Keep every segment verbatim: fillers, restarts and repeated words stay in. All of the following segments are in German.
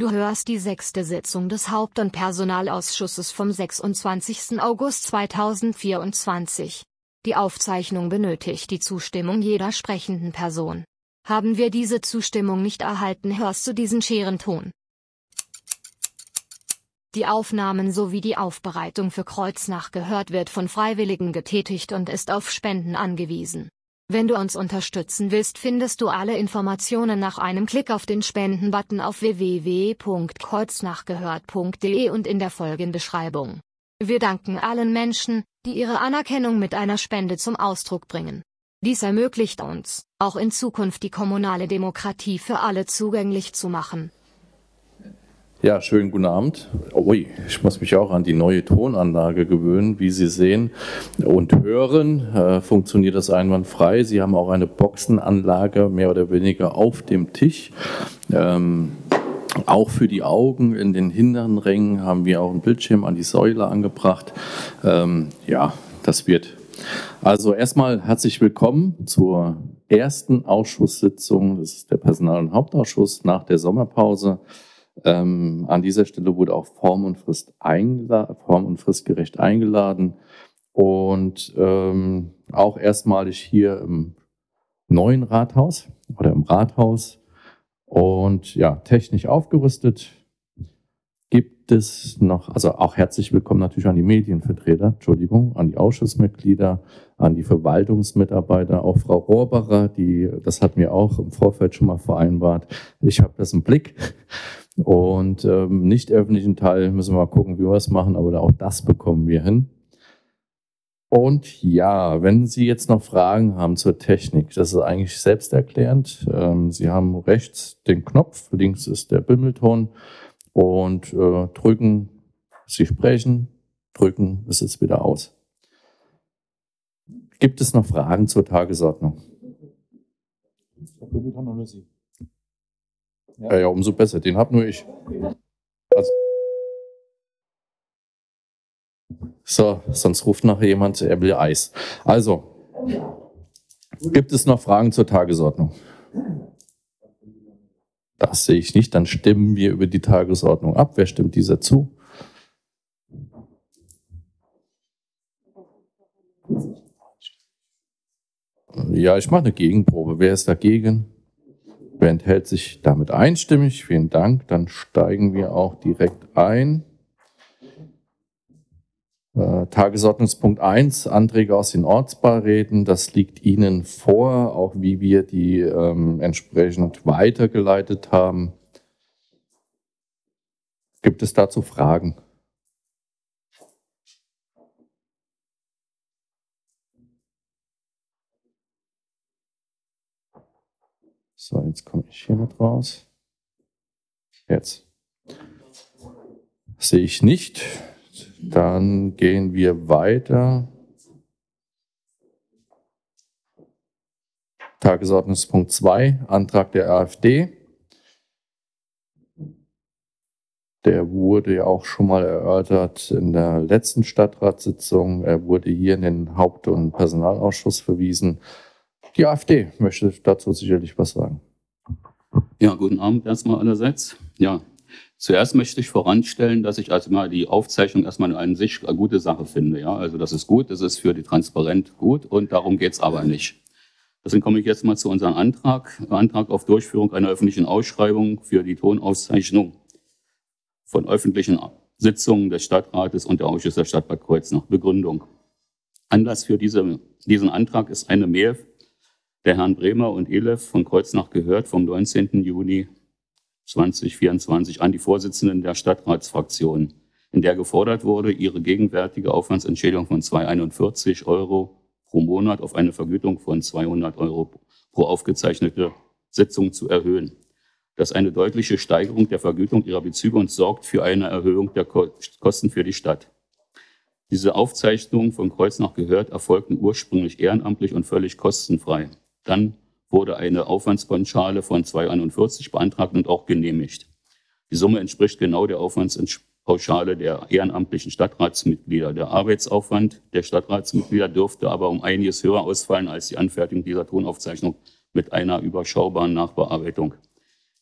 Du hörst die sechste Sitzung des Haupt- und Personalausschusses vom sechsundzwanzigsten August zweitausendvierundzwanzig. Die Aufzeichnung benötigt die Zustimmung jeder sprechenden Person. Haben wir diese Zustimmung nicht erhalten, hörst du diesen Scherenton. Die Aufnahmen sowie die Aufbereitung für Kreuznach gehört wird von Freiwilligen getätigt und ist auf Spenden angewiesen. Wenn du uns unterstützen willst, findest du alle Informationen nach einem Klick auf den Spenden-Button auf w w w punkt kreuznachgehört punkt de und in der Folgenbeschreibung. Wir danken allen Menschen, die ihre Anerkennung mit einer Spende zum Ausdruck bringen. Dies ermöglicht uns, auch in Zukunft die kommunale Demokratie für alle zugänglich zu machen. Ja, schönen guten Abend. Ui, ich muss mich auch an die neue Tonanlage gewöhnen. Wie Sie sehen und hören, äh, funktioniert das einwandfrei. Sie haben auch eine Boxenanlage mehr oder weniger auf dem Tisch. Ähm, auch für die Augen in den hinteren Rängen haben wir auch einen Bildschirm an die Säule angebracht. Ähm, ja, das wird. Also erstmal herzlich willkommen zur ersten Ausschusssitzung. Das ist der Personal- und Hauptausschuss nach der Sommerpause. Ähm, an dieser Stelle wurde auch form- und, Frist eingela- form- und fristgerecht eingeladen und ähm, auch erstmalig hier im neuen Rathaus oder im Rathaus und ja, technisch aufgerüstet. Gibt es noch, also auch herzlich willkommen natürlich an die Medienvertreter, Entschuldigung, an die Ausschussmitglieder, an die Verwaltungsmitarbeiter, auch Frau Rohrbacher, die, das hatten wir auch im Vorfeld schon mal vereinbart. Ich habe das im Blick. Und ähm, nicht öffentlichen Teil müssen wir mal gucken, wie wir es machen, aber auch das bekommen wir hin. Und ja, wenn Sie jetzt noch Fragen haben zur Technik, das ist eigentlich selbsterklärend. Ähm, Sie haben rechts den Knopf, links ist der Bimmelton und äh, drücken, Sie sprechen, drücken, es ist wieder aus. Gibt es noch Fragen zur Tagesordnung? Der Bimmelton oder Sie? Ja, ja, umso besser. Den habe nur ich. Also, so, sonst ruft nachher jemand, er will Eis. Also, gibt es noch Fragen zur Tagesordnung? Das sehe ich nicht. Dann stimmen wir über die Tagesordnung ab. Wer stimmt dieser zu? Ja, ich mache eine Gegenprobe. Wer ist dagegen? Wer enthält sich damit einstimmig? Vielen Dank. Dann steigen wir auch direkt ein. Äh, Tagesordnungspunkt eins, Anträge aus den Ortsbeiräten. Das liegt Ihnen vor, auch wie wir die ähm, entsprechend weitergeleitet haben. Gibt es dazu Fragen? So, jetzt komme ich hier mit raus. Jetzt. Sehe ich nicht. Dann gehen wir weiter. Tagesordnungspunkt zwei, Antrag der AfD. Der wurde ja auch schon mal erörtert in der letzten Stadtratssitzung. Er wurde hier in den Haupt- und Personalausschuss verwiesen. Die AfD möchte dazu sicherlich was sagen. Ja, guten Abend erstmal allerseits. Ja, zuerst möchte ich voranstellen, dass ich also mal die Aufzeichnung erstmal an sich eine gute Sache finde. Ja, also das ist gut, das ist für die Transparenz gut und darum geht es aber nicht. Deswegen komme ich jetzt mal zu unserem Antrag. Antrag auf Durchführung einer öffentlichen Ausschreibung für die Tonauszeichnung von öffentlichen Sitzungen des Stadtrates und der Ausschüsse der Stadt Bad Kreuznach. Begründung. Anlass für diese, diesen Antrag ist eine Mail der Herrn Bremer und Elef von Kreuznach gehört vom neunzehnten Juni zweitausendvierundzwanzig an die Vorsitzenden der Stadtratsfraktion, in der gefordert wurde, ihre gegenwärtige Aufwandsentschädigung von zweihunderteinundvierzig Euro pro Monat auf eine Vergütung von zweihundert Euro pro aufgezeichnete Sitzung zu erhöhen. Das ist eine deutliche Steigerung der Vergütung ihrer Bezüge und sorgt für eine Erhöhung der Kosten für die Stadt. Diese Aufzeichnungen von Kreuznach gehört erfolgten ursprünglich ehrenamtlich und völlig kostenfrei. Dann wurde eine Aufwandspauschale von zweihunderteinundvierzig beantragt und auch genehmigt. Die Summe entspricht genau der Aufwandspauschale der ehrenamtlichen Stadtratsmitglieder. Der Arbeitsaufwand der Stadtratsmitglieder dürfte aber um einiges höher ausfallen als die Anfertigung dieser Tonaufzeichnung mit einer überschaubaren Nachbearbeitung.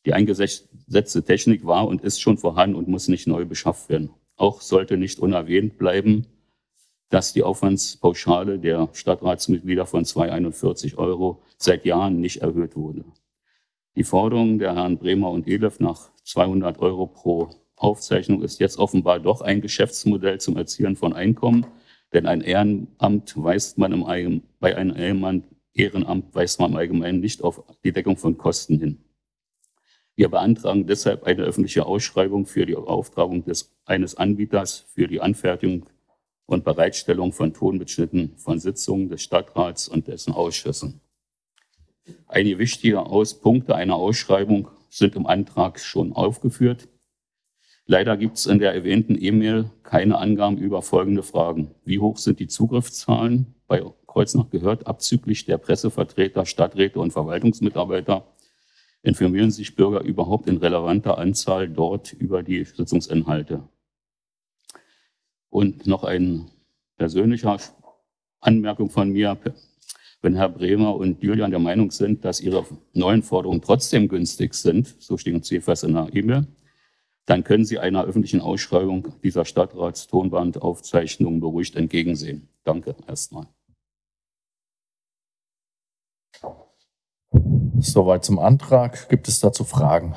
Die eingesetzte Technik war und ist schon vorhanden und muss nicht neu beschafft werden. Auch sollte nicht unerwähnt bleiben, dass die Aufwandspauschale der Stadtratsmitglieder von zweihunderteinundvierzig Euro seit Jahren nicht erhöht wurde. Die Forderung der Herren Bremer und Elef nach zweihundert Euro pro Aufzeichnung ist jetzt offenbar doch ein Geschäftsmodell zum Erzielen von Einkommen, denn ein Ehrenamt weist man im Allgemeinen, bei einem Ehrenamt weist man im Allgemeinen nicht auf die Deckung von Kosten hin. Wir beantragen deshalb eine öffentliche Ausschreibung für die Beauftragung des, eines Anbieters für die Anfertigung und Bereitstellung von Tonmitschnitten von Sitzungen des Stadtrats und dessen Ausschüssen. Einige wichtige Punkte einer Ausschreibung sind im Antrag schon aufgeführt. Leider gibt es in der erwähnten E-Mail keine Angaben über folgende Fragen. Wie hoch sind die Zugriffszahlen bei Kreuznach gehört, abzüglich der Pressevertreter, Stadträte und Verwaltungsmitarbeiter? Informieren sich Bürger überhaupt in relevanter Anzahl dort über die Sitzungsinhalte? Und noch eine persönliche Anmerkung von mir. Wenn Herr Bremer und Julian der Meinung sind, dass ihre neuen Forderungen trotzdem günstig sind, so steht es jedenfalls in der E-Mail, dann können Sie einer öffentlichen Ausschreibung dieser Stadtratstonbandaufzeichnung beruhigt entgegensehen. Danke erstmal. Soweit zum Antrag. Gibt es dazu Fragen?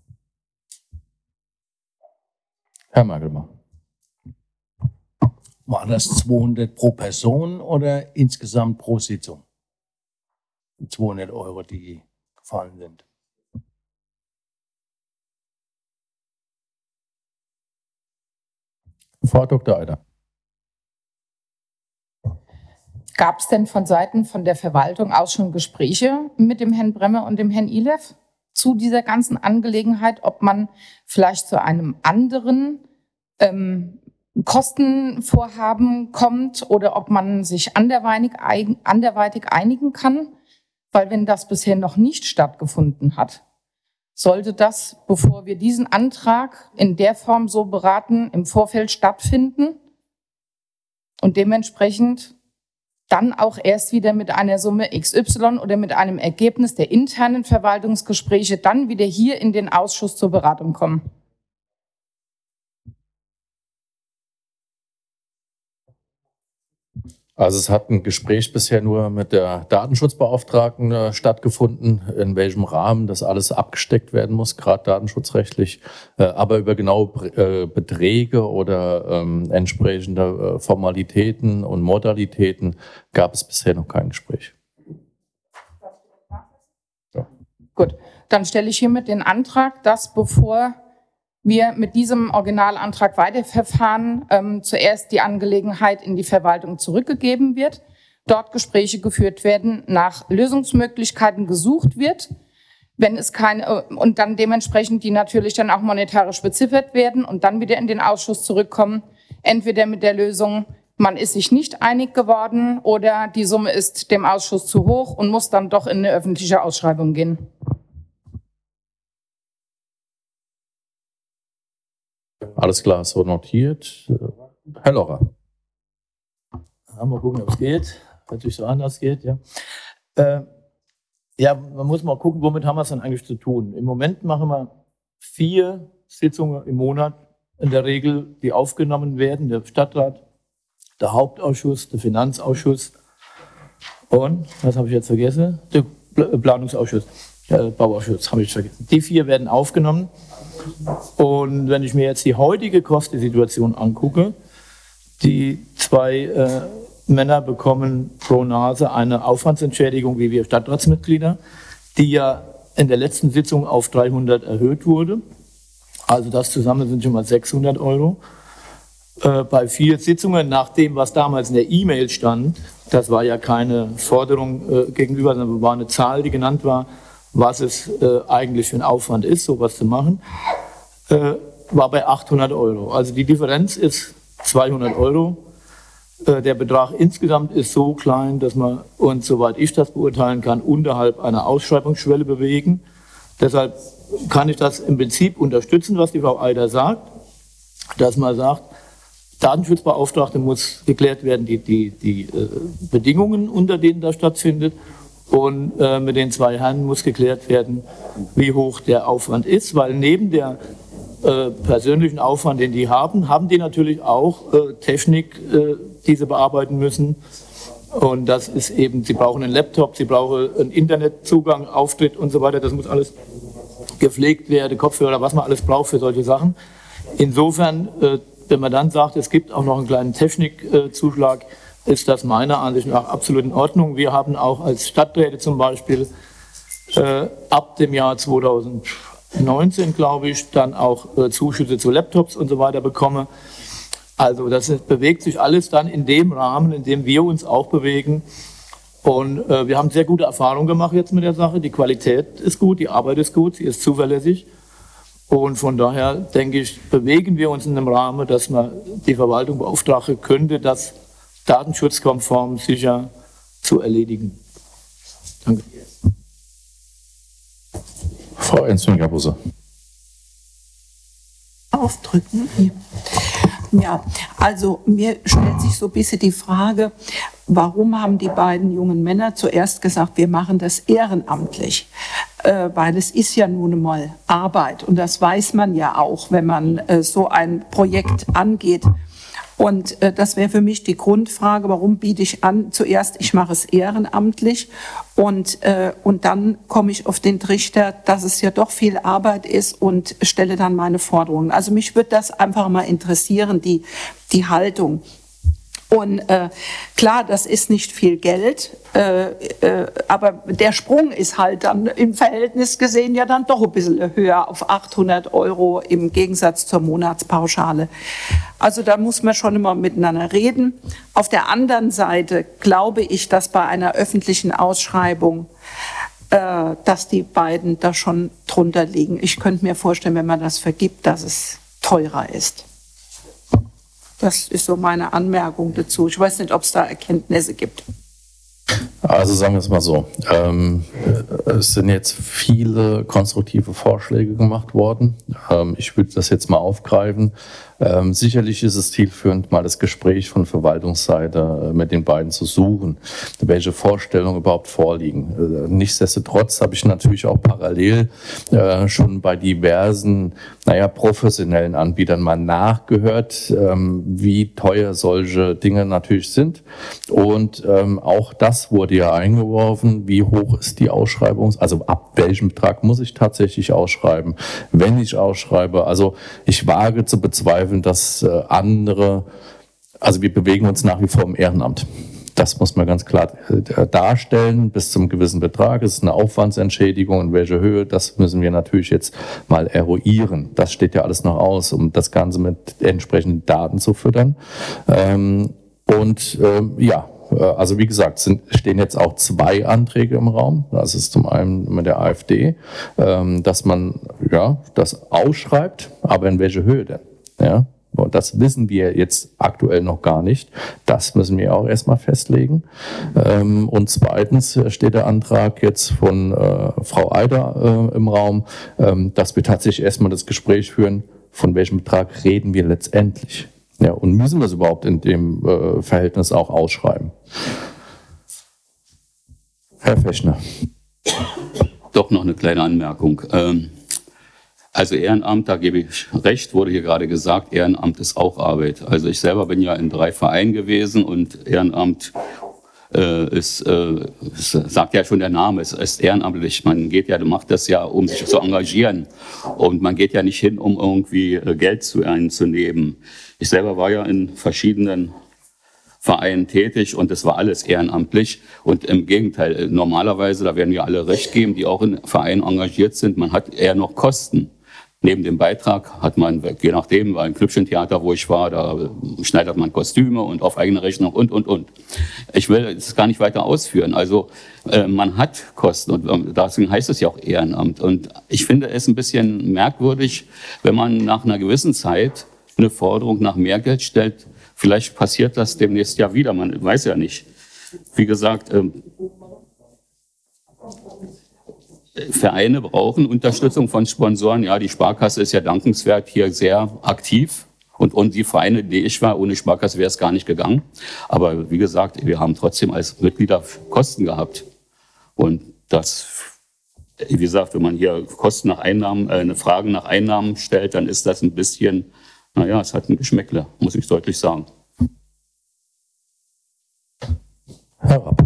Herr Magelmann. War das zweihundert pro Person oder insgesamt pro Sitzung? Die zweihundert Euro, die gefallen sind. Frau Doktor Eider. Gab es denn von Seiten von der Verwaltung aus schon Gespräche mit dem Herrn Bremer und dem Herrn Elef zu dieser ganzen Angelegenheit, ob man vielleicht zu einem anderen ähm, Kostenvorhaben kommt oder ob man sich anderweitig, anderweitig einigen kann? Weil wenn das bisher noch nicht stattgefunden hat, sollte das, bevor wir diesen Antrag in der Form so beraten, im Vorfeld stattfinden und dementsprechend dann auch erst wieder mit einer Summe X Y oder mit einem Ergebnis der internen Verwaltungsgespräche dann wieder hier in den Ausschuss zur Beratung kommen. Also es hat ein Gespräch bisher nur mit der Datenschutzbeauftragten äh, stattgefunden, in welchem Rahmen das alles abgesteckt werden muss, gerade datenschutzrechtlich. Äh, aber über genaue äh, Beträge oder ähm, entsprechende äh, Formalitäten und Modalitäten gab es bisher noch kein Gespräch. Ja. Gut, dann stelle ich hiermit den Antrag, dass bevor wir mit diesem Originalantrag weiterverfahren, ähm, zuerst die Angelegenheit in die Verwaltung zurückgegeben wird, dort Gespräche geführt werden, nach Lösungsmöglichkeiten gesucht wird, wenn es keine, und dann dementsprechend die natürlich dann auch monetarisch beziffert werden und dann wieder in den Ausschuss zurückkommen, entweder mit der Lösung, man ist sich nicht einig geworden oder die Summe ist dem Ausschuss zu hoch und muss dann doch in eine öffentliche Ausschreibung gehen. Alles klar, so notiert. Herr Lorra. Ja, mal gucken, ob es geht. Natürlich so anders geht, ja. Äh, ja, man muss mal gucken, womit haben wir es dann eigentlich zu tun. Im Moment machen wir vier Sitzungen im Monat, in der Regel, die aufgenommen werden. Der Stadtrat, der Hauptausschuss, der Finanzausschuss und, was habe ich jetzt vergessen? Der Planungsausschuss, der Bauausschuss, habe ich vergessen. Die vier werden aufgenommen. Und wenn ich mir jetzt die heutige Kostensituation angucke, die zwei äh, Männer bekommen pro Nase eine Aufwandsentschädigung, wie wir Stadtratsmitglieder, die ja in der letzten Sitzung auf dreihundert erhöht wurde. Also das zusammen sind schon mal sechshundert Euro. Äh, bei vier Sitzungen, nach dem, was damals in der E-Mail stand, das war ja keine Forderung äh, gegenüber, sondern war eine Zahl, die genannt war, was es äh, eigentlich für ein Aufwand ist, sowas zu machen, äh, war bei achthundert Euro. Also die Differenz ist zweihundert Euro. Äh, der Betrag insgesamt ist so klein, dass man uns, soweit ich das beurteilen kann, unterhalb einer Ausschreibungsschwelle bewegen. Deshalb kann ich das im Prinzip unterstützen, was die Frau Eider sagt, dass man sagt, Datenschutzbeauftragte muss geklärt werden, die, die, die äh, Bedingungen, unter denen das stattfindet. Und äh, mit den zwei Herren muss geklärt werden, wie hoch der Aufwand ist, weil neben der äh, persönlichen Aufwand, den die haben, haben die natürlich auch äh, Technik, äh, die sie bearbeiten müssen. Und das ist eben, sie brauchen einen Laptop, sie brauchen einen Internetzugang, Auftritt und so weiter. Das muss alles gepflegt werden, Kopfhörer, was man alles braucht für solche Sachen. Insofern, äh, wenn man dann sagt, es gibt auch noch einen kleinen Technikzuschlag, ist das meiner Ansicht nach absolut in Ordnung. Wir haben auch als Stadträte zum Beispiel äh, ab dem Jahr zweitausendneunzehn, glaube ich, dann auch äh, Zuschüsse zu Laptops und so weiter bekommen. Also das ist, bewegt sich alles dann in dem Rahmen, in dem wir uns auch bewegen. Und äh, wir haben sehr gute Erfahrungen gemacht jetzt mit der Sache. Die Qualität ist gut, die Arbeit ist gut, sie ist zuverlässig. Und von daher, denke ich, bewegen wir uns in einem Rahmen, dass man die Verwaltung beauftragen könnte, das datenschutzkonform sicher zu erledigen. Danke. Frau Enzminger-Busse. Aufdrücken. Ja, also mir stellt sich so ein bisschen die Frage, warum haben die beiden jungen Männer zuerst gesagt, wir machen das ehrenamtlich? Äh, weil es ist ja nun mal Arbeit und das weiß man ja auch, wenn man äh, so ein Projekt angeht. Und äh, das wäre für mich die Grundfrage, warum biete ich an, zuerst ich mache es ehrenamtlich und, äh, und dann komme ich auf den Trichter, dass es ja doch viel Arbeit ist und stelle dann meine Forderungen. Also mich würde das einfach mal interessieren, die, die Haltung. Und äh, klar, das ist nicht viel Geld, äh, äh, aber der Sprung ist halt dann im Verhältnis gesehen ja dann doch ein bisschen höher auf achthundert Euro im Gegensatz zur Monatspauschale. Also da muss man schon immer miteinander reden. Auf der anderen Seite glaube ich, dass bei einer öffentlichen Ausschreibung, äh, dass die beiden da schon drunter liegen. Ich könnte mir vorstellen, wenn man das vergibt, dass es teurer ist. Das ist so meine Anmerkung dazu. Ich weiß nicht, ob es da Erkenntnisse gibt. Also sagen wir es mal so, ähm, es sind jetzt viele konstruktive Vorschläge gemacht worden. Ähm, ich würde das jetzt mal aufgreifen. Ähm, sicherlich ist es zielführend, mal das Gespräch von Verwaltungsseite mit den beiden zu suchen, welche Vorstellungen überhaupt vorliegen. Äh, nichtsdestotrotz habe ich natürlich auch parallel äh, schon bei diversen, naja, professionellen Anbietern mal nachgehört, ähm, wie teuer solche Dinge natürlich sind. Und ähm, auch das wurde ja eingeworfen, wie hoch ist die Ausschreibung, also ab welchem Betrag muss ich tatsächlich ausschreiben, wenn ich ausschreibe. Also ich wage zu bezweifeln, dass äh, andere, also wir bewegen uns nach wie vor im Ehrenamt. Das muss man ganz klar äh, darstellen, bis zum gewissen Betrag. Es ist eine Aufwandsentschädigung, in welcher Höhe, das müssen wir natürlich jetzt mal eruieren. Das steht ja alles noch aus, um das Ganze mit entsprechenden Daten zu füttern. Ähm, und ähm, ja, also wie gesagt, sind, stehen jetzt auch zwei Anträge im Raum. Das ist zum einen mit der AfD, ähm, dass man ja das ausschreibt, aber in welche Höhe denn? Ja, und das wissen wir jetzt aktuell noch gar nicht. Das müssen wir auch erstmal festlegen. Ähm, und zweitens steht der Antrag jetzt von äh, Frau Eider äh, im Raum, ähm, dass wir tatsächlich erstmal das Gespräch führen, von welchem Betrag reden wir letztendlich. Ja, und müssen wir es überhaupt in dem äh, Verhältnis auch ausschreiben? Herr Fechner. Doch noch eine kleine Anmerkung. Ähm, also Ehrenamt, da gebe ich recht, wurde hier gerade gesagt, Ehrenamt ist auch Arbeit. Also ich selber bin ja in drei Vereinen gewesen und Ehrenamt äh, ist, äh, ist, sagt ja schon der Name, es ist ehrenamtlich. Man geht ja, macht das ja, um sich zu engagieren. Und man geht ja nicht hin, um irgendwie äh, Geld zu einzunehmen. Ich selber war ja in verschiedenen Vereinen tätig und es war alles ehrenamtlich. Und im Gegenteil, normalerweise, da werden ja alle recht geben, die auch in Vereinen engagiert sind, man hat eher noch Kosten. Neben dem Beitrag hat man, je nachdem, war ein Klüppchentheater, wo ich war, da schneidet man Kostüme und auf eigene Rechnung und, und, und. Ich will das gar nicht weiter ausführen. Also äh, man hat Kosten und deswegen heißt es ja auch Ehrenamt. Und ich finde es ein bisschen merkwürdig, wenn man nach einer gewissen Zeit eine Forderung nach mehr Geld stellt. Vielleicht passiert das demnächst ja wieder, man weiß ja nicht. Wie gesagt, ähm, Vereine brauchen Unterstützung von Sponsoren. Ja, die Sparkasse ist ja dankenswert hier sehr aktiv. Und, und die Vereine, die ich war, ohne Sparkasse wäre es gar nicht gegangen. Aber wie gesagt, wir haben trotzdem als Mitglieder Kosten gehabt. Und das, wie gesagt, wenn man hier Kosten nach Einnahmen, äh, eine Frage nach Einnahmen stellt, dann ist das ein bisschen, naja, es hat ein Geschmäckle, muss ich deutlich sagen. Herr Rapp.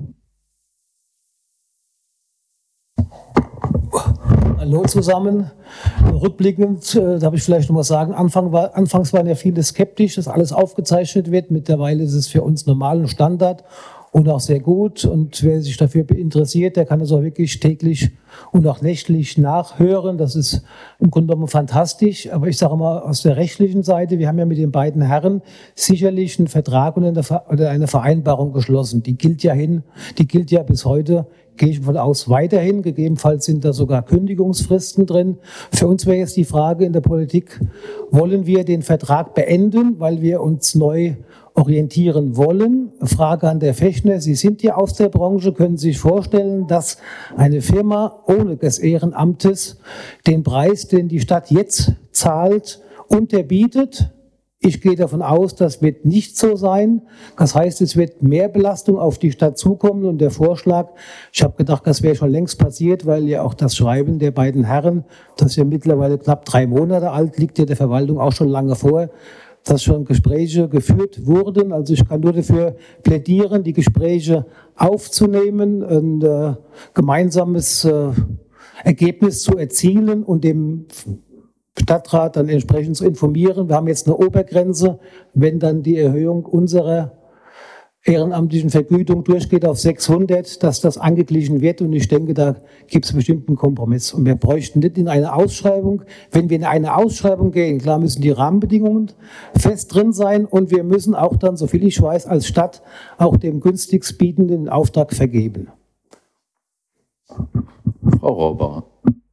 Hallo zusammen. Rückblickend äh, darf ich vielleicht noch mal sagen, Anfang war, anfangs waren ja viele skeptisch, dass alles aufgezeichnet wird. Mittlerweile ist es für uns normal und Standard und auch sehr gut. Und wer sich dafür interessiert, der kann es auch wirklich täglich und auch nächtlich nachhören. Das ist im Grunde genommen fantastisch. Aber ich sage mal aus der rechtlichen Seite, wir haben ja mit den beiden Herren sicherlich einen Vertrag und eine, eine Vereinbarung geschlossen. Die gilt ja hin, die gilt ja bis heute, gehe ich von aus, weiterhin. Gegebenenfalls sind da sogar Kündigungsfristen drin. Für uns wäre jetzt die Frage in der Politik, wollen wir den Vertrag beenden, weil wir uns neu orientieren wollen? Frage an der Fechner, Sie sind ja aus der Branche, können Sie sich vorstellen, dass eine Firma ohne des Ehrenamtes den Preis, den die Stadt jetzt zahlt, unterbietet? Ich gehe davon aus, das wird nicht so sein. Das heißt, es wird mehr Belastung auf die Stadt zukommen. Und der Vorschlag, ich habe gedacht, das wäre schon längst passiert, weil ja auch das Schreiben der beiden Herren, das ja mittlerweile knapp drei Monate alt, liegt ja der Verwaltung auch schon lange vor, dass schon Gespräche geführt wurden. Also ich kann nur dafür plädieren, die Gespräche aufzunehmen, ein äh, gemeinsames äh, Ergebnis zu erzielen und dem Stadtrat dann entsprechend zu informieren. Wir haben jetzt eine Obergrenze. Wenn dann die Erhöhung unserer ehrenamtlichen Vergütung durchgeht auf sechshundert, dass das angeglichen wird. Und ich denke, da gibt es bestimmt einen Kompromiss. Und wir bräuchten nicht in eine Ausschreibung. Wenn wir in eine Ausschreibung gehen, klar müssen die Rahmenbedingungen fest drin sein. Und wir müssen auch dann, soviel ich weiß, als Stadt auch dem günstigst Bietenden den Auftrag vergeben. Frau Raubauer.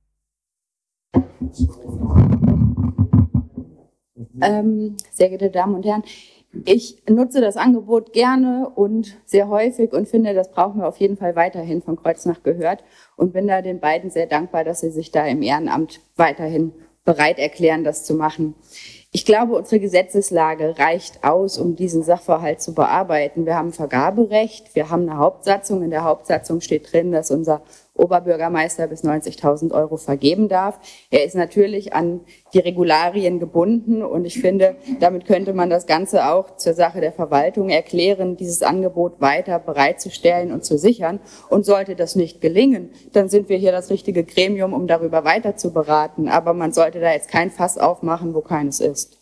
Ähm, sehr geehrte Damen und Herren, ich nutze das Angebot gerne und sehr häufig und finde, das brauchen wir auf jeden Fall weiterhin von Kreuznach gehört und bin da den beiden sehr dankbar, dass sie sich da im Ehrenamt weiterhin bereit erklären, das zu machen. Ich glaube, unsere Gesetzeslage reicht aus, um diesen Sachverhalt zu bearbeiten. Wir haben Vergaberecht, wir haben eine Hauptsatzung. In der Hauptsatzung steht drin, dass unser Oberbürgermeister bis neunzigtausend Euro vergeben darf. Er ist natürlich an die Regularien gebunden und ich finde, damit könnte man das Ganze auch zur Sache der Verwaltung erklären, dieses Angebot weiter bereitzustellen und zu sichern. Und sollte das nicht gelingen, dann sind wir hier das richtige Gremium, um darüber weiter zu beraten. Aber man sollte da jetzt kein Fass aufmachen, wo keines ist.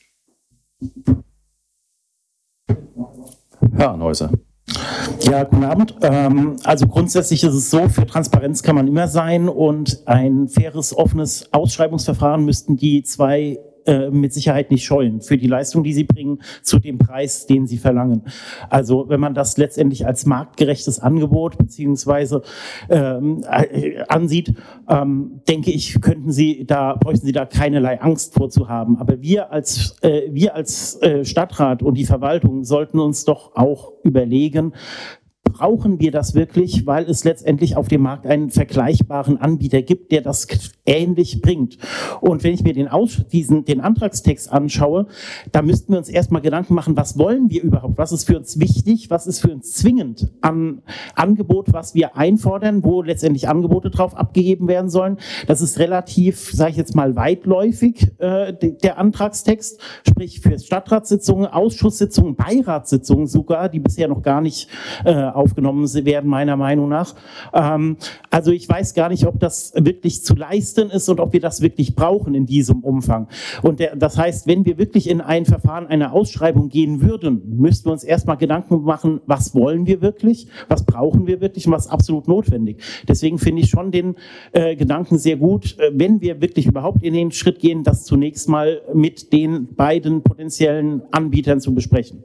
Herr Arnhäuser. Ja, guten Abend. Also grundsätzlich ist es so, für Transparenz kann man immer sein und ein faires, offenes Ausschreibungsverfahren müssten die zwei äh, mit Sicherheit nicht scheuen für die Leistung, die sie bringen, zu dem Preis, den sie verlangen. Also wenn man das letztendlich als marktgerechtes Angebot beziehungsweise ähm, äh, ansieht, ähm, denke ich, könnten sie da, bräuchten sie da keinerlei Angst vorzuhaben. Aber wir als äh, wir als äh, Stadtrat und die Verwaltung sollten uns doch auch überlegen, brauchen wir das wirklich, weil es letztendlich auf dem Markt einen vergleichbaren Anbieter gibt, der das ähnlich bringt. Und wenn ich mir den, Aus, diesen, den Antragstext anschaue, da müssten wir uns erstmal Gedanken machen, was wollen wir überhaupt, was ist für uns wichtig, was ist für uns zwingend an Angebot, was wir einfordern, wo letztendlich Angebote drauf abgegeben werden sollen. Das ist relativ, sage ich jetzt mal, weitläufig, äh, der Antragstext, sprich für Stadtratssitzungen, Ausschusssitzungen, Beiratssitzungen sogar, die bisher noch gar nicht äh, aufgenommen werden, meiner Meinung nach. Ähm, also ich weiß gar nicht, ob das wirklich zu leisten ist und ob wir das wirklich brauchen in diesem Umfang. Und der, das heißt, wenn wir wirklich in ein Verfahren einer Ausschreibung gehen würden, müssten wir uns erstmal Gedanken machen, was wollen wir wirklich, was brauchen wir wirklich und was ist absolut notwendig. Deswegen finde ich schon den äh, Gedanken sehr gut, äh, wenn wir wirklich überhaupt in den Schritt gehen, das zunächst mal mit den beiden potenziellen Anbietern zu besprechen.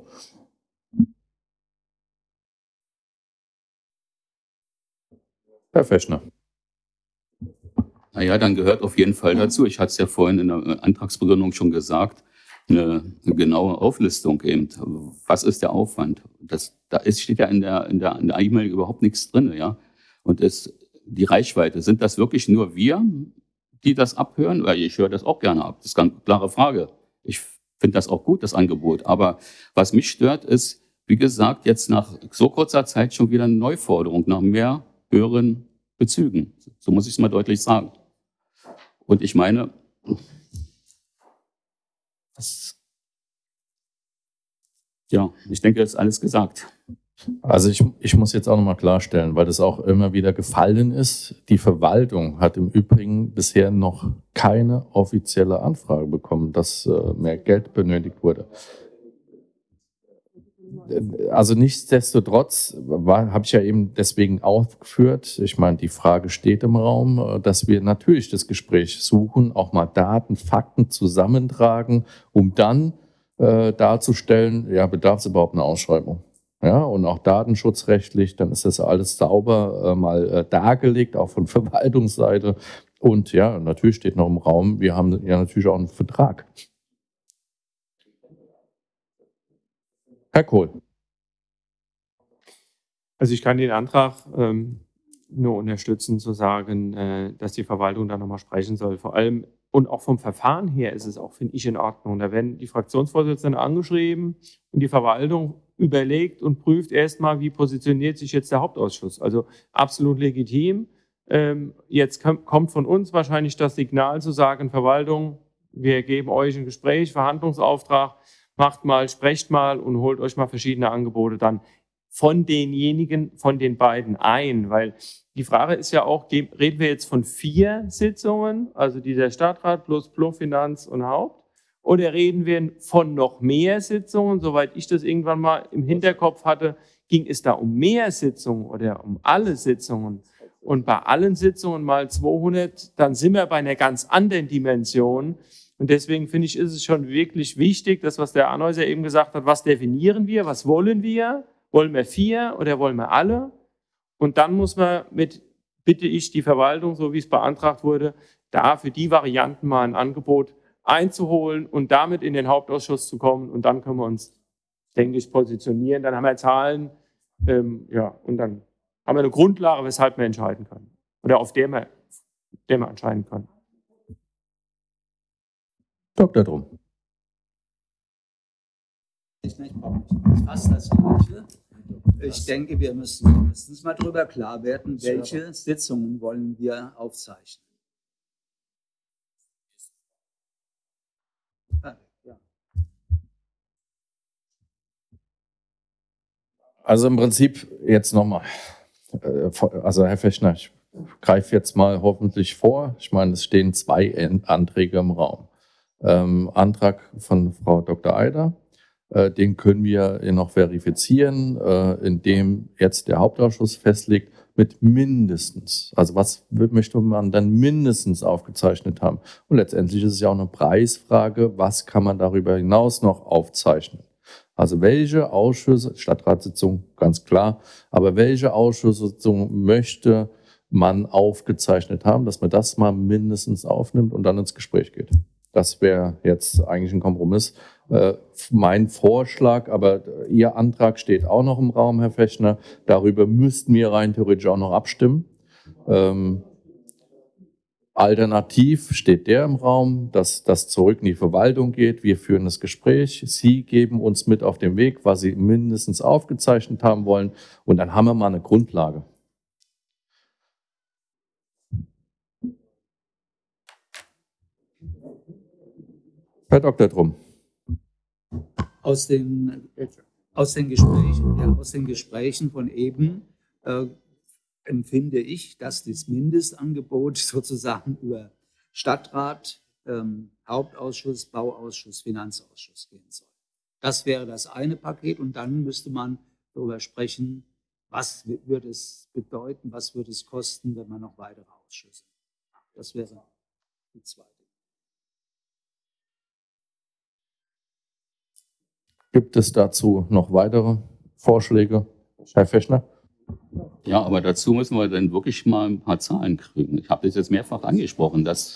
Herr Fechner. Naja, dann gehört auf jeden Fall dazu, ich hatte es ja vorhin in der Antragsbegründung schon gesagt, eine, eine genaue Auflistung eben. Was ist der Aufwand? Das, da ist, steht ja in der, in der, in der E-Mail überhaupt nichts drin, ja. Und es, die Reichweite, sind das wirklich nur wir, die das abhören? Weil ich höre das auch gerne ab. Das ist eine ganz klare Frage. Ich finde das auch gut, das Angebot. Aber was mich stört, ist, wie gesagt, jetzt nach so kurzer Zeit schon wieder eine Neuforderung nach mehr höheren Bezügen. So muss ich es mal deutlich sagen. Und ich meine, das, ja, ich denke, das ist alles gesagt. Also ich, ich muss jetzt auch nochmal klarstellen, weil das auch immer wieder gefallen ist. Die Verwaltung hat im Übrigen bisher noch keine offizielle Anfrage bekommen, dass äh, mehr Geld benötigt wurde. Also nichtsdestotrotz habe ich ja eben deswegen aufgeführt, ich meine, die Frage steht im Raum, dass wir natürlich das Gespräch suchen, auch mal Daten, Fakten zusammentragen, um dann äh, darzustellen, ja, bedarf es überhaupt eine Ausschreibung? Ja, und auch datenschutzrechtlich, dann ist das alles sauber äh, mal äh, dargelegt, auch von Verwaltungsseite. Und ja, natürlich steht noch im Raum, wir haben ja natürlich auch einen Vertrag. Herr Kohl. Also ich kann den Antrag ähm, nur unterstützen, zu sagen, äh, dass die Verwaltung da nochmal sprechen soll. Vor allem, und auch vom Verfahren her ist es auch, finde ich, in Ordnung. Da werden die Fraktionsvorsitzenden angeschrieben und die Verwaltung überlegt und prüft erstmal, wie positioniert sich jetzt der Hauptausschuss. Also absolut legitim. Ähm, jetzt kommt von uns wahrscheinlich das Signal zu sagen, Verwaltung, wir geben euch ein Gespräch, Verhandlungsauftrag, macht mal, sprecht mal und holt euch mal verschiedene Angebote dann von denjenigen, von den beiden ein. Weil die Frage ist ja auch, reden wir jetzt von vier Sitzungen, also dieser Stadtrat plus Plum, Finanz und Haupt, oder reden wir von noch mehr Sitzungen? Soweit ich das irgendwann mal im Hinterkopf hatte, ging es da um mehr Sitzungen oder um alle Sitzungen. Und bei allen Sitzungen mal zweihundert, dann sind wir bei einer ganz anderen Dimension. Und deswegen finde ich, ist es schon wirklich wichtig, das, was der Arnhäuser eben gesagt hat, was definieren wir, was wollen wir? Wollen wir vier oder wollen wir alle? Und dann muss man mit, bitte ich die Verwaltung, so wie es beantragt wurde, da für die Varianten mal ein Angebot einzuholen und damit in den Hauptausschuss zu kommen. Und dann können wir uns, denke ich, positionieren. Dann haben wir Zahlen, ähm, ja, und dann haben wir eine Grundlage, weshalb wir entscheiden können. Oder auf der wir, der wir entscheiden können. Doktor Drum. Ich nicht, fast das Gleiche. Ich denke, wir müssen mindestens mal darüber klar werden, welche Sitzungen wollen wir aufzeichnen. Also im Prinzip jetzt nochmal, also Herr Fechner, ich greife jetzt mal hoffentlich vor. Ich meine, es stehen zwei Anträge im Raum. Ähm, Antrag von Frau Doktor Eider, äh, den können wir noch verifizieren, äh, indem jetzt der Hauptausschuss festlegt, mit mindestens, also was möchte man dann mindestens aufgezeichnet haben? Und letztendlich ist es ja auch eine Preisfrage, was kann man darüber hinaus noch aufzeichnen? Also welche Ausschüsse, Stadtratssitzung, ganz klar, aber welche Ausschusssitzung möchte man aufgezeichnet haben, dass man das mal mindestens aufnimmt und dann ins Gespräch geht. Das wäre jetzt eigentlich ein Kompromiss. Äh, mein Vorschlag, aber Ihr Antrag steht auch noch im Raum, Herr Fechner. Darüber müssten wir rein theoretisch auch noch abstimmen. Ähm, Alternativ steht der im Raum, dass das zurück in die Verwaltung geht. Wir führen das Gespräch. Sie geben uns mit auf den Weg, was Sie mindestens aufgezeichnet haben wollen. Und dann haben wir mal eine Grundlage. Herr Doktor Drum. Aus den, aus den Gesprächen, ja, aus den Gesprächen von eben äh, empfinde ich, dass das Mindestangebot sozusagen über Stadtrat, ähm, Hauptausschuss, Bauausschuss, Finanzausschuss gehen soll. Das wäre das eine Paket und dann müsste man darüber sprechen, was würde es bedeuten, was würde es kosten, wenn man noch weitere Ausschüsse macht. Das wäre die zweite. Gibt es dazu noch weitere Vorschläge, Herr Fechner? Ja, aber dazu müssen wir dann wirklich mal ein paar Zahlen kriegen. Ich habe das jetzt mehrfach angesprochen, dass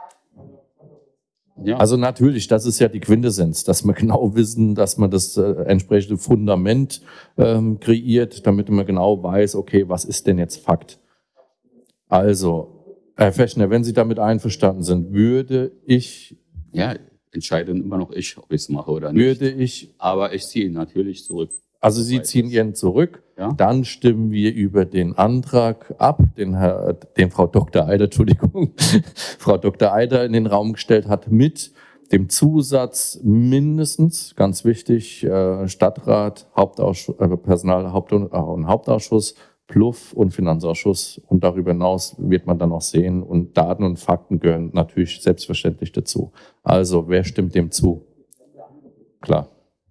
ja. Also natürlich, das ist ja die Quintessenz, dass wir genau wissen, dass man das äh, entsprechende Fundament ähm, kreiert, damit man genau weiß, okay, was ist denn jetzt Fakt? Also, Herr Fechner, wenn Sie damit einverstanden sind, würde ich... Ja, entscheide immer noch ich, ob ich es mache oder nicht. Würde ich... Aber ich ziehe natürlich zurück. Also Sie ziehen Ihren zurück, ja? Dann stimmen wir über den Antrag ab, den, Herr, den Frau Doktor Eider, Entschuldigung, Frau Doktor Eider in den Raum gestellt hat, mit dem Zusatz mindestens, ganz wichtig, äh, Stadtrat, Hauptausschuss, äh, Personal, Haupt- und, äh, und Hauptausschuss, P L U F und Finanzausschuss. Und darüber hinaus wird man dann auch sehen. Und Daten und Fakten gehören natürlich selbstverständlich dazu. Also, wer stimmt dem zu? Klar.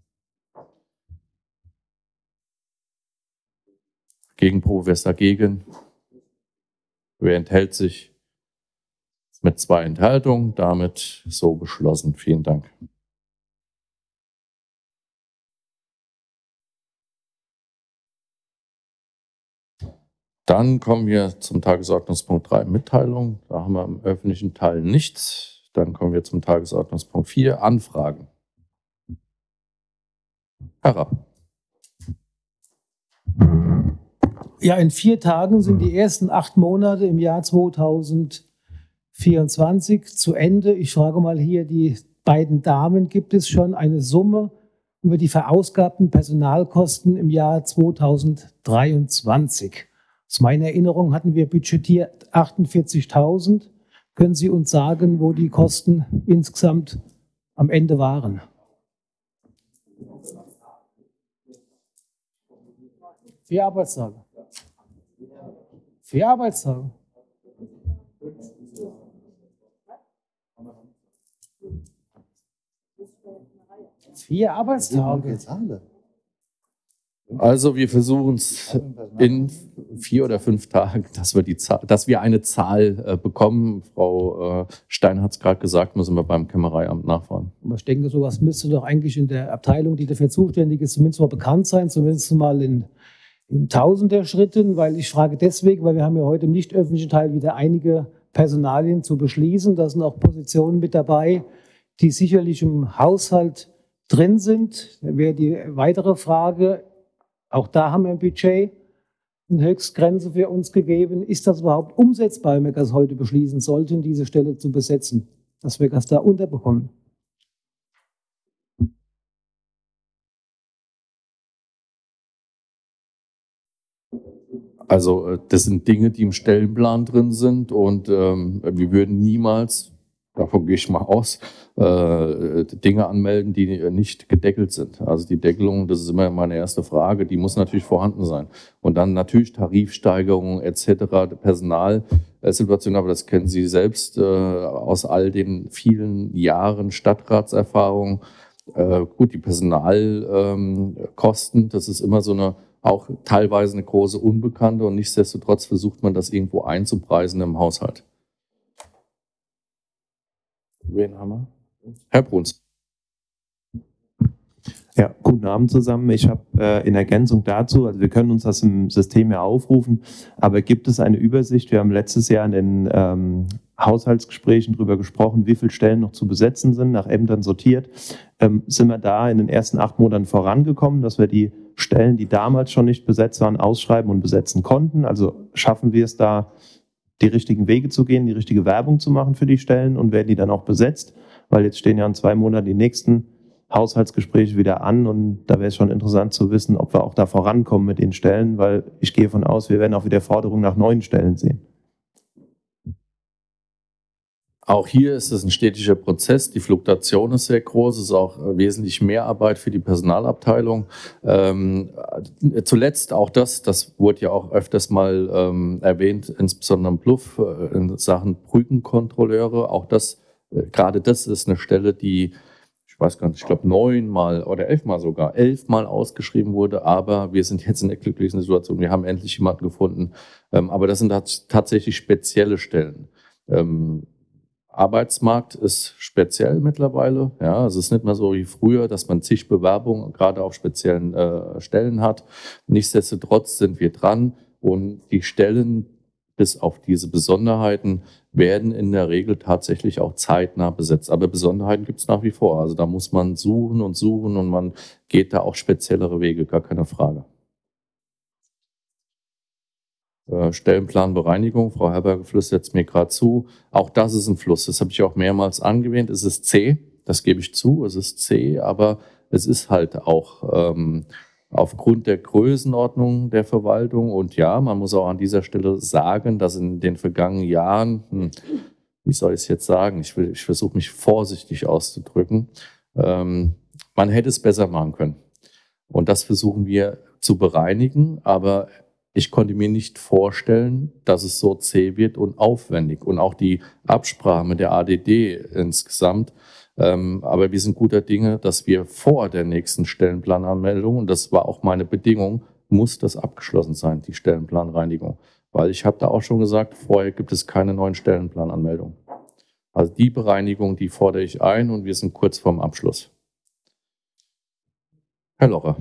Gegenprobe, wer ist dagegen? Wer enthält sich? Mit zwei Enthaltungen, damit so beschlossen. Vielen Dank. Dann kommen wir zum Tagesordnungspunkt drei, Mitteilung. Da haben wir im öffentlichen Teil nichts. Dann kommen wir zum Tagesordnungspunkt vier, Anfragen. Herr Rapp. Ja, in vier Tagen sind die ersten acht Monate im Jahr zweitausendvierundzwanzig zu Ende. Ich frage mal hier die beiden Damen, gibt es schon eine Summe über die verausgabten Personalkosten im Jahr zweitausenddreiundzwanzig? Aus meiner Erinnerung hatten wir budgetiert achtundvierzigtausend. Können Sie uns sagen, wo die Kosten insgesamt am Ende waren? Vier Arbeitstage. Vier Arbeitstage. Vier Arbeitstage. Also wir versuchen es in vier oder fünf Tagen, dass wir, die Zahl, dass wir eine Zahl äh, bekommen. Frau äh, Stein hat es gerade gesagt, müssen wir beim Kämmereiamt nachfragen. Aber ich denke, sowas müsste doch eigentlich in der Abteilung, die dafür zuständig ist, zumindest mal bekannt sein, zumindest mal in, in tausender Schritten, weil ich frage deswegen, weil wir haben ja heute im nicht öffentlichen Teil wieder einige Personalien zu beschließen. Da sind auch Positionen mit dabei, die sicherlich im Haushalt drin sind. Da wäre die weitere Frage, auch da haben wir ein Budget, eine Höchstgrenze für uns gegeben. Ist das überhaupt umsetzbar, wenn wir das heute beschließen sollten, diese Stelle zu besetzen, dass wir das da unterbekommen? Also das sind Dinge, die im Stellenplan drin sind und ähm, wir würden niemals, davon gehe ich mal aus, äh, Dinge anmelden, die nicht gedeckelt sind. Also die Deckelung, das ist immer meine erste Frage, die muss natürlich vorhanden sein. Und dann natürlich Tarifsteigerungen et cetera, Personalsituation, aber das kennen Sie selbst äh, aus all den vielen Jahren Stadtratserfahrung. Äh, gut, die Personalkosten, ähm, das ist immer so eine, auch teilweise eine große Unbekannte und nichtsdestotrotz versucht man das irgendwo einzupreisen im Haushalt. Wen haben wir? Herr Bruns. Ja, guten Abend zusammen. Ich habe äh, in Ergänzung dazu, also wir können uns das im System ja aufrufen, aber gibt es eine Übersicht? Wir haben letztes Jahr in den ähm, Haushaltsgesprächen darüber gesprochen, wie viele Stellen noch zu besetzen sind, nach Ämtern sortiert. Ähm, sind wir da in den ersten acht Monaten vorangekommen, dass wir die Stellen, die damals schon nicht besetzt waren, ausschreiben und besetzen konnten? Also schaffen wir es da, die richtigen Wege zu gehen, die richtige Werbung zu machen für die Stellen und werden die dann auch besetzt? Weil jetzt stehen ja in zwei Monaten die nächsten Haushaltsgespräche wieder an und da wäre es schon interessant zu wissen, ob wir auch da vorankommen mit den Stellen, weil ich gehe davon aus, wir werden auch wieder Forderungen nach neuen Stellen sehen. Auch hier ist es ein stetiger Prozess. Die Fluktuation ist sehr groß. Es ist auch wesentlich mehr Arbeit für die Personalabteilung. Ähm, zuletzt auch das, das wurde ja auch öfters mal ähm, erwähnt, insbesondere im P L U F äh, in Sachen Brückenkontrolleure. Auch das, äh, gerade das ist eine Stelle, die, ich weiß gar nicht, ich glaube neunmal oder elfmal sogar, elfmal ausgeschrieben wurde. Aber wir sind jetzt in der glücklichen Situation. Wir haben endlich jemanden gefunden. Ähm, aber das sind tatsächlich spezielle Stellen. Ähm, Arbeitsmarkt ist speziell mittlerweile. Ja, es ist nicht mehr so wie früher, dass man zig Bewerbungen gerade auf speziellen äh, Stellen hat. Nichtsdestotrotz sind wir dran und die Stellen, bis auf diese Besonderheiten, werden in der Regel tatsächlich auch zeitnah besetzt. Aber Besonderheiten gibt es nach wie vor. Also da muss man suchen und suchen und man geht da auch speziellere Wege, gar keine Frage. Stellenplan Bereinigung, Frau Herberger flüstert jetzt mir gerade zu. Auch das ist ein Fluss, das habe ich auch mehrmals angewähnt. Es ist zäh, das gebe ich zu, es ist zäh, aber es ist halt auch ähm, aufgrund der Größenordnung der Verwaltung. Und ja, man muss auch an dieser Stelle sagen, dass in den vergangenen Jahren, hm, wie soll ich es jetzt sagen, ich, will, ich versuche mich vorsichtig auszudrücken, ähm, man hätte es besser machen können. Und das versuchen wir zu bereinigen, aber ich konnte mir nicht vorstellen, dass es so zäh wird und aufwendig. Und auch die Absprache mit der A D D insgesamt. Ähm, aber wir sind guter Dinge, dass wir vor der nächsten Stellenplananmeldung, und das war auch meine Bedingung, muss das abgeschlossen sein, die Stellenplanreinigung. Weil ich habe da auch schon gesagt, vorher gibt es keine neuen Stellenplananmeldungen. Also die Bereinigung, die fordere ich ein und wir sind kurz vorm Abschluss. Herr Locher.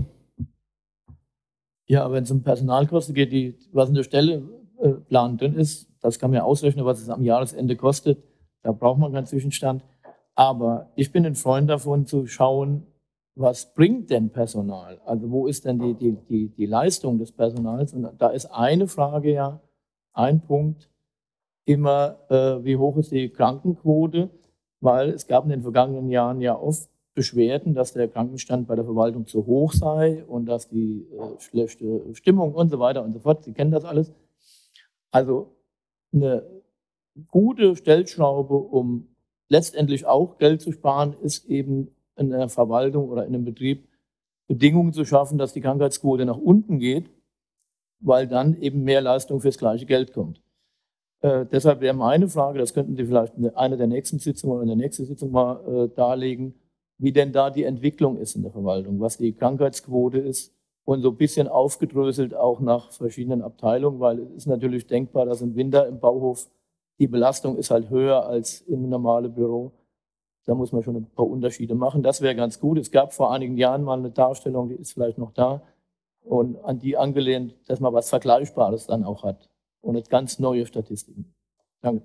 Ja, wenn es um Personalkosten geht, die, was in der Stellenplan drin ist, das kann man ja ausrechnen, was es am Jahresende kostet. Da braucht man keinen Zwischenstand. Aber ich bin ein Freund davon zu schauen, was bringt denn Personal? Also wo ist denn die, die, die, die Leistung des Personals? Und da ist eine Frage ja, ein Punkt, immer, äh, wie hoch ist die Krankenquote? Weil es gab in den vergangenen Jahren ja oft Beschwerden, dass der Krankenstand bei der Verwaltung zu hoch sei und dass die äh, schlechte Stimmung und so weiter und so fort. Sie kennen das alles. Also eine gute Stellschraube, um letztendlich auch Geld zu sparen, ist eben in der Verwaltung oder in einem Betrieb Bedingungen zu schaffen, dass die Krankheitsquote nach unten geht, weil dann eben mehr Leistung fürs gleiche Geld kommt. Äh, deshalb wäre meine Frage, das könnten Sie vielleicht in einer der nächsten Sitzungen oder in der nächsten Sitzung mal äh, darlegen, wie denn da die Entwicklung ist in der Verwaltung, was die Krankheitsquote ist und so ein bisschen aufgedröselt auch nach verschiedenen Abteilungen, weil es ist natürlich denkbar, dass im Winter im Bauhof die Belastung ist halt höher als im normalen Büro. Da muss man schon ein paar Unterschiede machen. Das wäre ganz gut. Es gab vor einigen Jahren mal eine Darstellung, die ist vielleicht noch da, und an die angelehnt, dass man was Vergleichbares dann auch hat und nicht ganz neue Statistiken. Danke.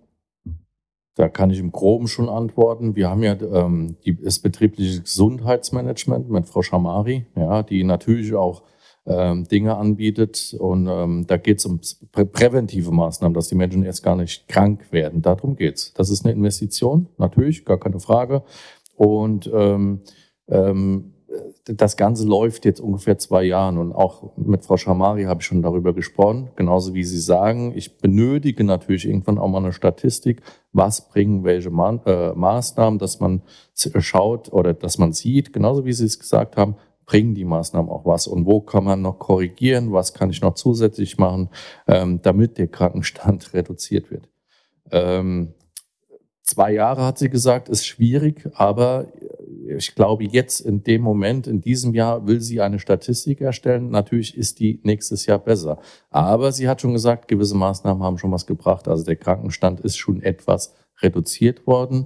Da kann ich im Groben schon antworten. Wir haben ja ähm, die, das betriebliche Gesundheitsmanagement mit Frau Schamari, ja, die natürlich auch ähm, Dinge anbietet. Und ähm, da geht es um prä präventive Maßnahmen, dass die Menschen erst gar nicht krank werden. Darum geht's. Das ist eine Investition, natürlich, gar keine Frage. Und ähm, ähm, das Ganze läuft jetzt ungefähr zwei Jahren und auch mit Frau Schamari habe ich schon darüber gesprochen, genauso wie Sie sagen. Ich benötige natürlich irgendwann auch mal eine Statistik, was bringen welche Ma äh, Maßnahmen, dass man schaut oder dass man sieht, genauso wie Sie es gesagt haben, bringen die Maßnahmen auch was und wo kann man noch korrigieren, was kann ich noch zusätzlich machen, ähm, damit der Krankenstand reduziert wird. Ähm, zwei Jahre hat sie gesagt, ist schwierig, aber ich glaube, jetzt in dem Moment, in diesem Jahr, will sie eine Statistik erstellen. Natürlich ist die nächstes Jahr besser. Aber sie hat schon gesagt, gewisse Maßnahmen haben schon was gebracht. Also der Krankenstand ist schon etwas reduziert worden,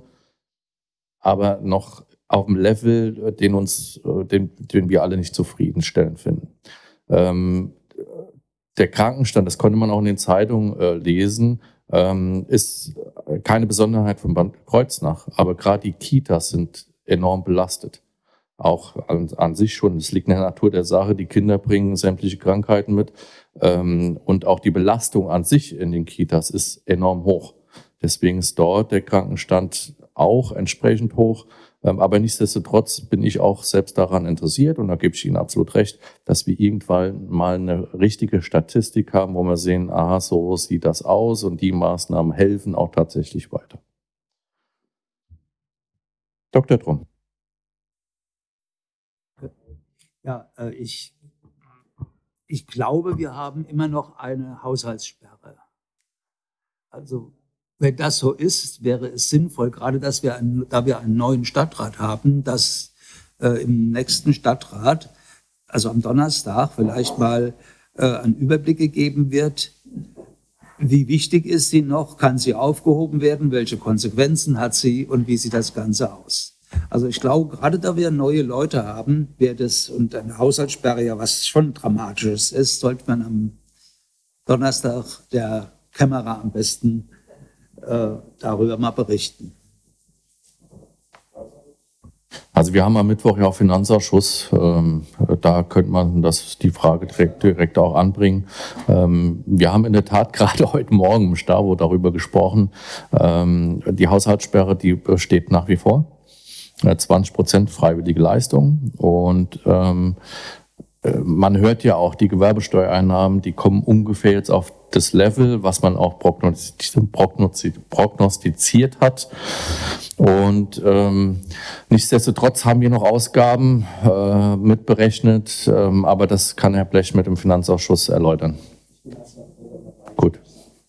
aber noch auf dem Level, den uns, den, den wir alle nicht zufriedenstellend finden. Ähm, der Krankenstand, das konnte man auch in den Zeitungen äh, lesen, ähm, ist keine Besonderheit von Bad Kreuznach. Aber gerade die Kitas sind enorm belastet. Auch an, an sich schon. Es liegt in der Natur der Sache. Die Kinder bringen sämtliche Krankheiten mit. Ähm, und auch die Belastung an sich in den Kitas ist enorm hoch. Deswegen ist dort der Krankenstand auch entsprechend hoch. Ähm, aber nichtsdestotrotz bin ich auch selbst daran interessiert. Und da gebe ich Ihnen absolut recht, dass wir irgendwann mal eine richtige Statistik haben, wo wir sehen, aha, so sieht das aus. Und die Maßnahmen helfen auch tatsächlich weiter. Doktor Trumm. Ja, äh, ich, ich glaube, wir haben immer noch eine Haushaltssperre. Also wenn das so ist, wäre es sinnvoll, gerade dass wir einen, da wir einen neuen Stadtrat haben, dass äh, im nächsten Stadtrat, also am Donnerstag, vielleicht mal äh, einen Überblick gegeben wird, wie wichtig ist sie noch, kann sie aufgehoben werden, welche Konsequenzen hat sie und wie sieht das Ganze aus. Also ich glaube, gerade da wir neue Leute haben, wäre das, und eine Haushaltssperre ja was schon Dramatisches ist, sollte man am Donnerstag der Kamera am besten äh, darüber mal berichten. Also wir haben am Mittwoch ja auch Finanzausschuss, ähm, da könnte man das, die Frage direkt, direkt auch anbringen. Ähm, wir haben in der Tat gerade heute Morgen im Stavo darüber gesprochen. Ähm, die Haushaltssperre, die besteht nach wie vor. zwanzig Prozent freiwillige Leistung und ähm, man hört ja auch, die Gewerbesteuereinnahmen, die kommen ungefähr jetzt auf das Level, was man auch prognostiziert hat. Und ähm, nichtsdestotrotz haben wir noch Ausgaben äh, mitberechnet, ähm, aber das kann Herr Blech mit dem Finanzausschuss erläutern. Gut.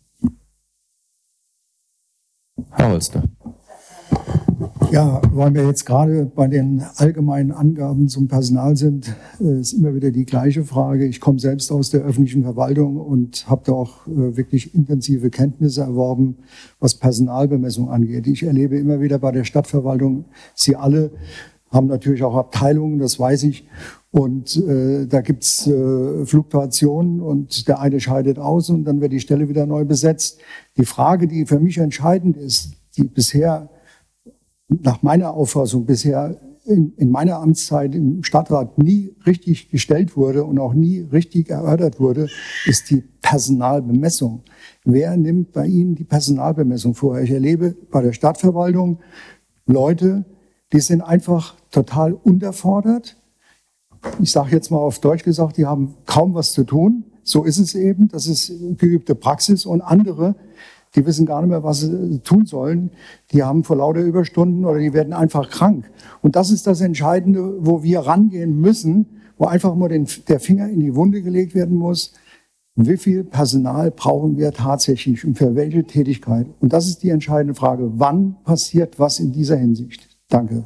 Herr Holster. Ja, weil wir jetzt gerade bei den allgemeinen Angaben zum Personal sind, ist immer wieder die gleiche Frage. Ich komme selbst aus der öffentlichen Verwaltung und habe da auch wirklich intensive Kenntnisse erworben, was Personalbemessung angeht. Ich erlebe immer wieder bei der Stadtverwaltung, Sie alle haben natürlich auch Abteilungen, das weiß ich. Und äh, da gibt's äh, Fluktuationen und der eine scheidet aus und dann wird die Stelle wieder neu besetzt. Die Frage, die für mich entscheidend ist, die bisher nach meiner Auffassung bisher in, in meiner Amtszeit im Stadtrat nie richtig gestellt wurde und auch nie richtig erörtert wurde, ist die Personalbemessung. Wer nimmt bei Ihnen die Personalbemessung vor? Ich erlebe bei der Stadtverwaltung Leute, die sind einfach total unterfordert. Ich sage jetzt mal auf Deutsch gesagt, die haben kaum was zu tun. So ist es eben, das ist geübte Praxis. Und andere, die wissen gar nicht mehr, was sie tun sollen. Die haben vor lauter Überstunden oder die werden einfach krank. Und das ist das Entscheidende, wo wir rangehen müssen, wo einfach mal den, der Finger in die Wunde gelegt werden muss. Wie viel Personal brauchen wir tatsächlich und für welche Tätigkeit? Und das ist die entscheidende Frage. Wann passiert was in dieser Hinsicht? Danke.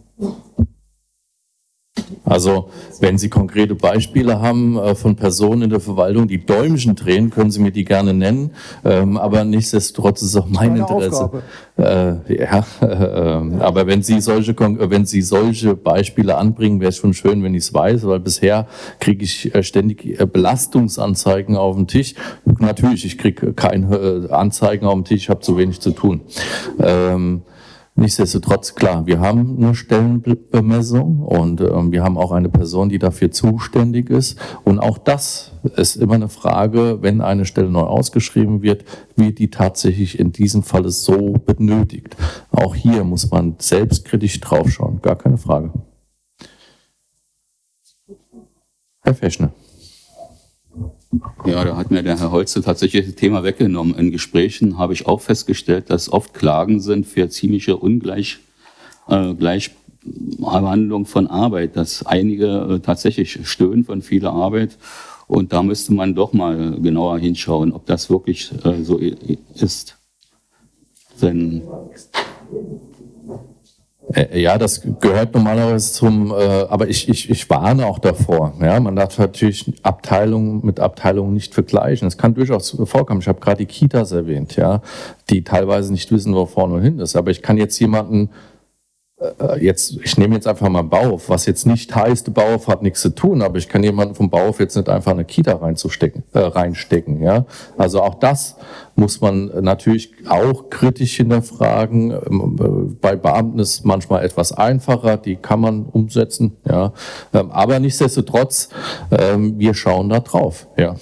Also, wenn Sie konkrete Beispiele haben äh, von Personen in der Verwaltung, die Däumchen drehen, können Sie mir die gerne nennen. Ähm, aber nichtsdestotrotz ist es auch mein Interesse. Äh, ja, äh, aber wenn Sie solche, wenn Sie solche Beispiele anbringen, wäre es schon schön, wenn ich es weiß, weil bisher kriege ich äh, ständig äh, Belastungsanzeigen auf den Tisch. Natürlich, ich kriege keine äh, Anzeigen auf den Tisch, ich habe zu wenig zu tun. Ähm, Nichtsdestotrotz, klar, wir haben eine Stellenbemessung und ähm, wir haben auch eine Person, die dafür zuständig ist. Und auch das ist immer eine Frage, wenn eine Stelle neu ausgeschrieben wird, wird die tatsächlich in diesem Falle so benötigt. Auch hier muss man selbstkritisch draufschauen, gar keine Frage. Herr Feschner. Ja, da hat mir der Herr Holze tatsächlich das Thema weggenommen. In Gesprächen habe ich auch festgestellt, dass oft Klagen sind für ziemliche Ungleich, äh, Gleichbehandlung von Arbeit, dass einige äh, tatsächlich stöhnen von vieler Arbeit. Und da müsste man doch mal genauer hinschauen, ob das wirklich äh, so ist. Denn Ja, das gehört normalerweise zum, äh, aber ich, ich, ich warne auch davor. Ja, man darf natürlich Abteilungen mit Abteilungen nicht vergleichen. Es kann durchaus vorkommen. Ich habe gerade die Kitas erwähnt, ja, die teilweise nicht wissen, wo vorne und hin ist. Aber ich kann jetzt jemanden, äh, jetzt, ich nehme jetzt einfach mal Bauhof, was jetzt nicht heißt, Bauhof hat nichts zu tun, aber ich kann jemanden vom Bauhof jetzt nicht einfach eine Kita reinzustecken, äh, reinstecken, ja. Also auch das muss man natürlich auch kritisch hinterfragen. Bei Beamten ist es manchmal etwas einfacher, die kann man umsetzen, ja. Aber nichtsdestotrotz, wir schauen da drauf, ja.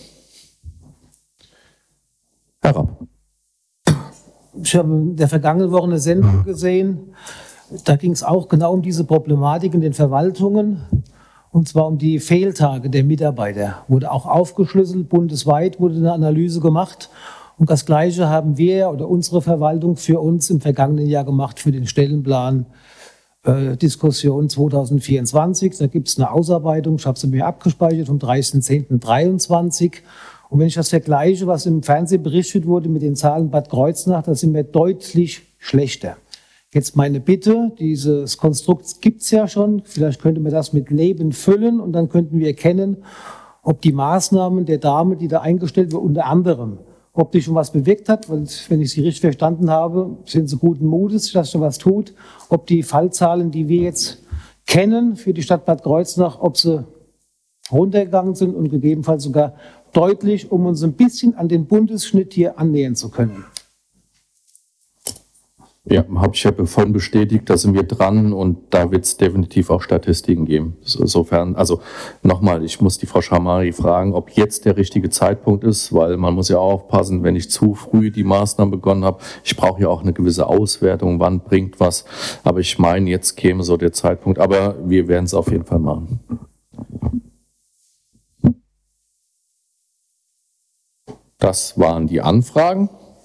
Herr Rapp. Ich habe in der vergangenen Woche eine Sendung gesehen, da ging es auch genau um diese Problematik in den Verwaltungen. Und zwar um die Fehltage der Mitarbeiter. Wurde auch aufgeschlüsselt, bundesweit wurde eine Analyse gemacht. Und das Gleiche haben wir oder unsere Verwaltung für uns im vergangenen Jahr gemacht für den Stellenplan äh, Diskussion zwanzig vierundzwanzig. Da gibt es eine Ausarbeitung, ich habe sie mir abgespeichert, vom dreißigsten zehnten dreiundzwanzig. Und wenn ich das vergleiche, was im Fernsehen berichtet wurde mit den Zahlen Bad Kreuznach, da sind wir deutlich schlechter. Jetzt meine Bitte, dieses Konstrukt gibt es ja schon, vielleicht könnte man das mit Leben füllen und dann könnten wir erkennen, ob die Maßnahmen der Dame, die da eingestellt wird, unter anderem, ob die schon was bewirkt hat, weil, wenn ich sie richtig verstanden habe, sind sie guten Mutes, dass sie was tut, ob die Fallzahlen, die wir jetzt kennen für die Stadt Bad Kreuznach, ob sie runtergegangen sind und gegebenenfalls sogar deutlich, um uns ein bisschen an den Bundesschnitt hier annähern zu können. Ja, habe ich ja vorhin bestätigt, da sind wir dran und da wird es definitiv auch Statistiken geben. Insofern, also nochmal, ich muss die Frau Schamari fragen, ob jetzt der richtige Zeitpunkt ist, weil man muss ja auch aufpassen, wenn ich zu früh die Maßnahmen begonnen habe. Ich brauche ja auch eine gewisse Auswertung, wann bringt was. Aber ich meine, jetzt käme so der Zeitpunkt. Aber wir werden es auf jeden Fall machen. Das waren die Anfragen.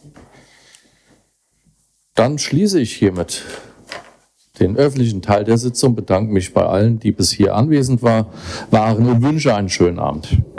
Dann schließe ich hiermit den öffentlichen Teil der Sitzung, bedanke mich bei allen, die bis hier anwesend war, waren und wünsche einen schönen Abend.